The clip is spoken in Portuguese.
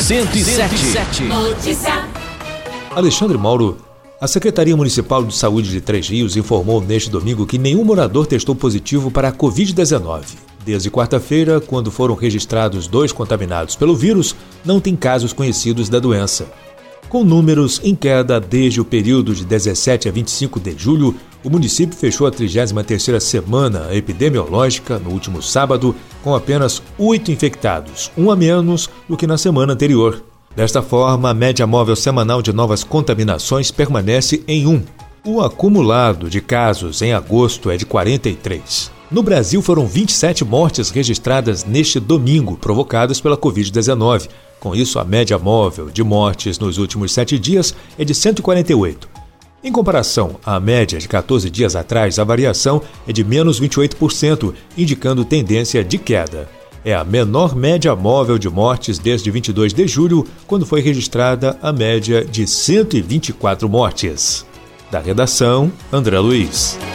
107. Notícia. Alexandre Mauro, a Secretaria Municipal de Saúde de Três Rios informou neste domingo que nenhum morador testou positivo para a Covid-19. Desde quarta-feira, quando foram registrados 2 contaminados pelo vírus, não tem casos conhecidos da doença. Com números em queda desde o período de 17 a 25 de julho, o município fechou a 33ª semana epidemiológica no último sábado com apenas 8 infectados, um a menos do que na semana anterior. Desta forma, a média móvel semanal de novas contaminações permanece em 1. O acumulado de casos em agosto é de 43. No Brasil, foram 27 mortes registradas neste domingo, provocadas pela Covid-19. Com isso, a média móvel de mortes nos últimos 7 dias é de 148. Em comparação à média de 14 dias atrás, a variação é de menos 28%, indicando tendência de queda. É a menor média móvel de mortes desde 22 de julho, quando foi registrada a média de 124 mortes. Da redação, André Luiz.